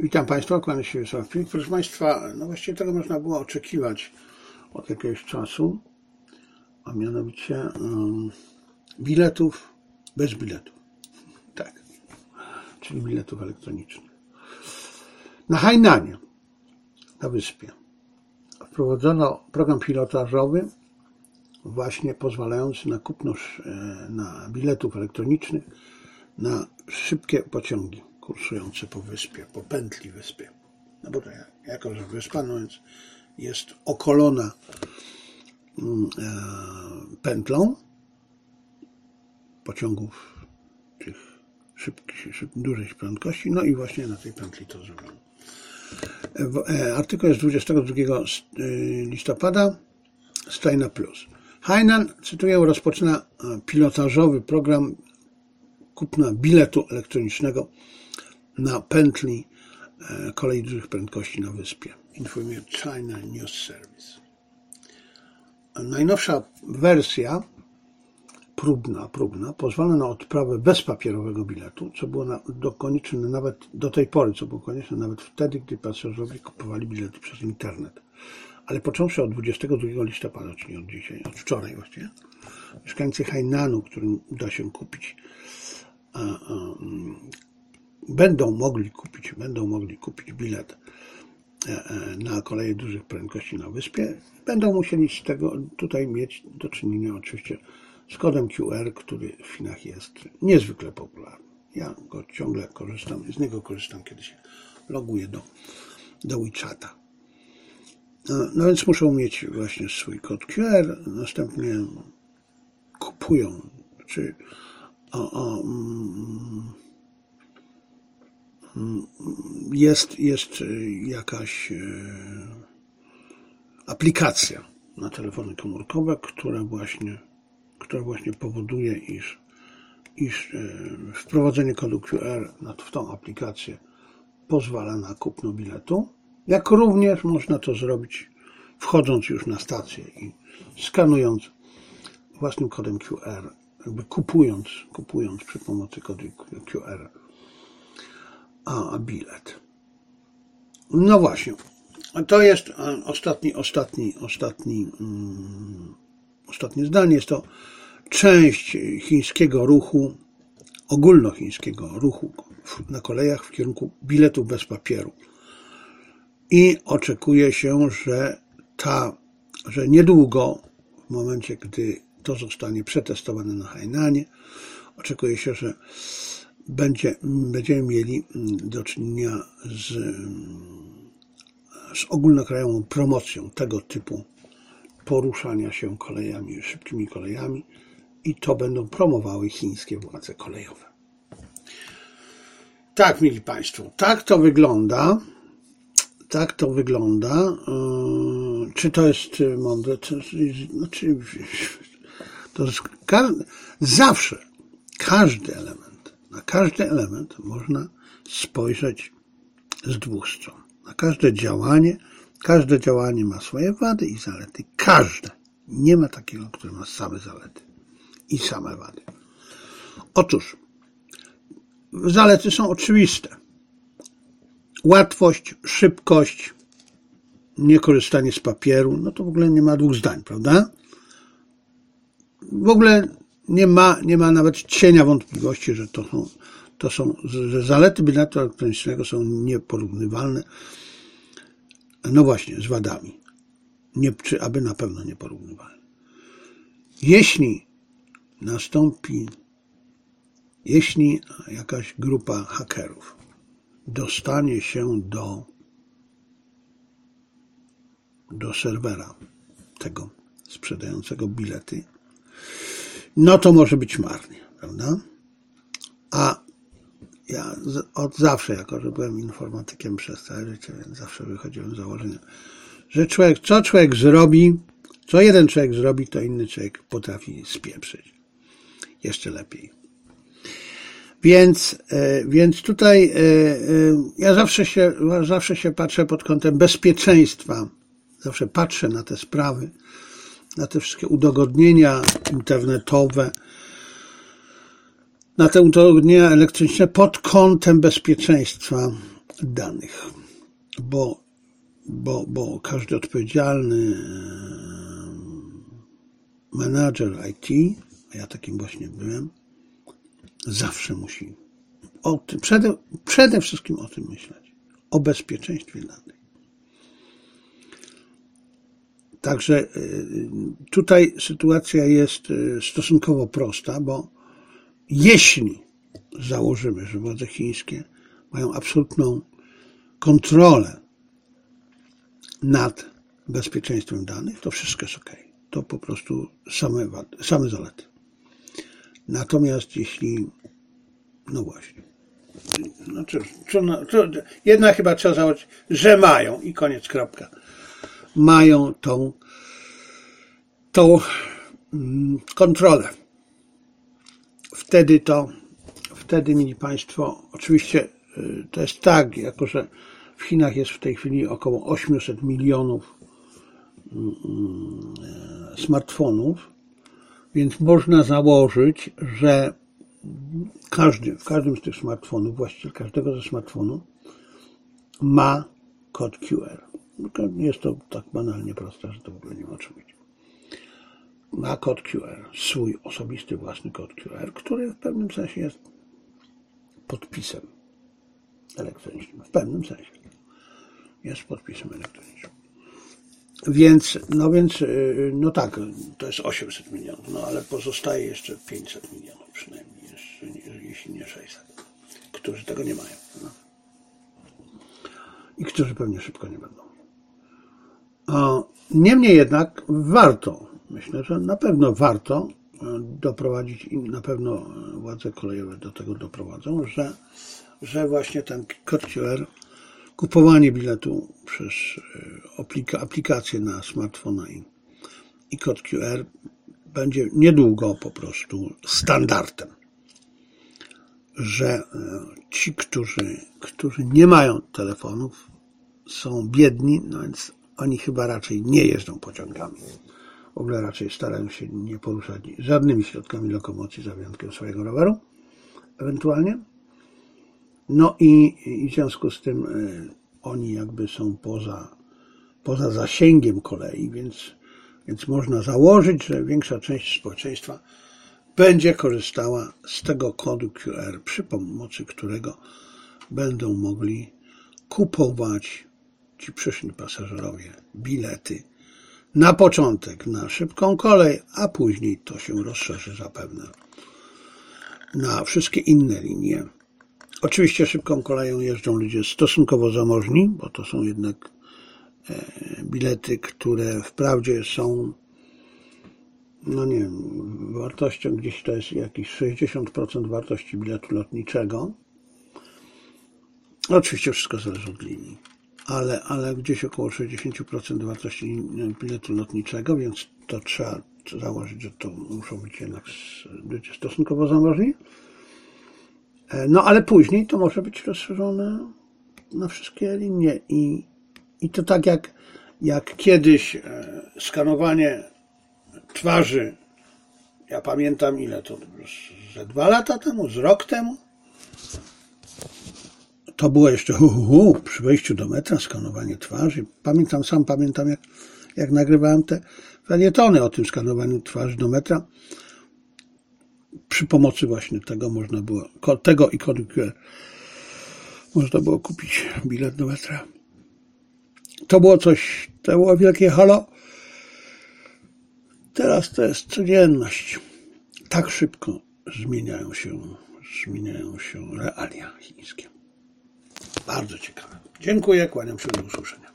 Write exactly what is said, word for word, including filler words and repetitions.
Witam Państwa, kłaniam się Wiesław Plik. Proszę Państwa, no właściwie tego można było oczekiwać od jakiegoś czasu, a mianowicie um, biletów bez biletów. Tak, czyli biletów elektronicznych. Na Hainanie, na wyspie, wprowadzono program pilotażowy właśnie pozwalający na kupno na biletów elektronicznych na szybkie pociągi kursujące po wyspie, po pętli wyspy. No bo to jako, że wyspa, no więc jest okolona e, pętlą pociągów tych szybkich, szyb, dużej prędkości, no i właśnie na tej pętli to zrobiono. E, artykuł jest dwudziestego drugiego listopada, Steina Plus. Hainan, cytuję, rozpoczyna pilotażowy program kupna biletu elektronicznego na pętli kolei dużych prędkości na wyspie. Informuje China News Service. Najnowsza wersja próbna, próbna pozwala na odprawę bezpapierowego biletu, co było na, do, konieczne nawet do tej pory, co było konieczne nawet wtedy, gdy pasażerowie kupowali bilety przez internet. Ale począwszy od dwudziestego drugiego listopada, czyli od dzisiaj, od wczoraj właściwie, mieszkańcy Hainanu, którym uda się kupić, a, a, będą mogli kupić, będą mogli kupić bilet na koleje dużych prędkości na wyspie, będą musieli z tego tutaj mieć do czynienia oczywiście z kodem Q R, który w Chinach jest niezwykle popularny. Ja go ciągle korzystam, z niego korzystam, kiedy się loguję do, do WeChata. No więc muszą mieć właśnie swój kod Q R, następnie kupują, czy o, o, jest, jest jakaś aplikacja na telefony komórkowe, która właśnie, która właśnie powoduje, iż, iż wprowadzenie kodu Q R w tą aplikację pozwala na kupno biletu. Jak również można to zrobić wchodząc już na stację i skanując własnym kodem Q R, jakby kupując, kupując przy pomocy kodu Q R a bilet. No właśnie, to jest ostatni, ostatni, ostatni, um, ostatnie zdanie. Jest to część chińskiego ruchu, ogólnochińskiego ruchu na kolejach w kierunku biletów bez papieru. I oczekuje się, że ta, że niedługo, w momencie, gdy to zostanie przetestowane na Hainanie, oczekuje się, że będzie, będziemy mieli do czynienia z, z ogólnokrajową promocją tego typu poruszania się kolejami, szybkimi kolejami, i to będą promowały chińskie władze kolejowe. Tak, mili Państwo, tak to wygląda. Tak to wygląda. Czy to jest mądre? To, znaczy, to jest, zawsze każdy element, na każdy element można spojrzeć z dwóch stron. Na każde działanie, każde działanie ma swoje wady i zalety. Każde. Nie ma takiego, które ma same zalety i same wady. Otóż zalety są oczywiste. Łatwość, szybkość, niekorzystanie z papieru, no to w ogóle nie ma dwóch zdań, prawda? W ogóle nie ma, nie ma nawet cienia wątpliwości, że to są, to są, że zalety biletu elektronicznego są nieporównywalne, no właśnie, z wadami. Nie, czy aby na pewno nieporównywalne. Jeśli nastąpi, jeśli jakaś grupa hakerów dostanie się do, do serwera tego sprzedającego bilety, no to może być marnie, prawda? A ja od zawsze, jako że byłem informatykiem przez całe życie, więc zawsze wychodziłem z założenia, że człowiek, co człowiek zrobi, co jeden człowiek zrobi, to inny człowiek potrafi spieprzyć. Jeszcze lepiej. Więc, więc tutaj ja zawsze się, zawsze się patrzę pod kątem bezpieczeństwa. Zawsze patrzę na te sprawy, na te wszystkie udogodnienia internetowe, na te udogodnienia elektroniczne pod kątem bezpieczeństwa danych, bo, bo, bo każdy odpowiedzialny menadżer I T, a ja takim właśnie byłem, zawsze musi o tym, przede, przede wszystkim o tym myśleć, o bezpieczeństwie danych. Także tutaj sytuacja jest stosunkowo prosta, bo jeśli założymy, że władze chińskie mają absolutną kontrolę nad bezpieczeństwem danych, to wszystko jest ok. To po prostu same, same zalety. Natomiast jeśli, no właśnie, znaczy, co, co, jednak chyba trzeba założyć, że mają i koniec, kropka. Mają tą, tą kontrolę. Wtedy to, wtedy, mili Państwo, oczywiście to jest tak, jako że w Chinach jest w tej chwili około osiemset milionów smartfonów, więc można założyć, że każdy, w każdym z tych smartfonów, właściciel każdego ze smartfonów ma kod Q R. Jest to tak banalnie proste, że to w ogóle nie ma o czym mówić. Ma kod Q R, swój osobisty, własny kod Q R, który w pewnym sensie jest podpisem elektronicznym. W pewnym sensie jest podpisem elektronicznym. Więc, no więc, no tak, to jest osiemset milionów, no ale pozostaje jeszcze pięćset milionów przynajmniej, jeszcze, jeśli nie sześćset, którzy tego nie mają. No. I którzy pewnie szybko nie będą. Niemniej jednak warto, myślę, że na pewno warto doprowadzić i na pewno władze kolejowe do tego doprowadzą, że, że właśnie ten kod Q R, kupowanie biletu przez aplikację na smartfona i, i kod Q R będzie niedługo po prostu standardem, że ci, którzy, którzy nie mają telefonów, są biedni, no więc oni chyba raczej nie jeżdżą pociągami. W ogóle raczej starają się nie poruszać żadnymi środkami lokomocji, za wyjątkiem swojego roweru, ewentualnie. No i, i w związku z tym y, oni jakby są poza, poza zasięgiem kolei, więc, więc można założyć, że większa część społeczeństwa będzie korzystała z tego kodu Q R, przy pomocy którego będą mogli kupować ci przyszli pasażerowie bilety na początek na szybką kolej, a później to się rozszerzy zapewne na wszystkie inne linie. Oczywiście szybką koleją jeżdżą ludzie stosunkowo zamożni, bo to są jednak bilety, które wprawdzie są, no nie wiem, wartością gdzieś to jest jakieś sześćdziesiąt procent wartości biletu lotniczego. Oczywiście wszystko zależy od linii, ale, ale gdzieś około sześćdziesiąt procent wartości biletu lotniczego, więc to trzeba założyć, że to muszą być jednak ludzie stosunkowo zamożni. No ale później to może być rozszerzone na wszystkie linie i, i to tak jak, jak kiedyś skanowanie twarzy, ja pamiętam ile to, ze dwa lata temu, z rok temu, to było jeszcze hu, hu, hu, przy wejściu do metra skanowanie twarzy. Pamiętam, sam pamiętam jak, jak nagrywałem te felietony o tym skanowaniu twarzy do metra. Przy pomocy właśnie tego można było, tego i kodu Q R można było kupić bilet do metra. To było coś, to było wielkie halo. Teraz to jest codzienność. Tak szybko zmieniają się, zmieniają się realia chińskie. Bardzo ciekawe. Dziękuję, kłaniam się, do usłyszenia.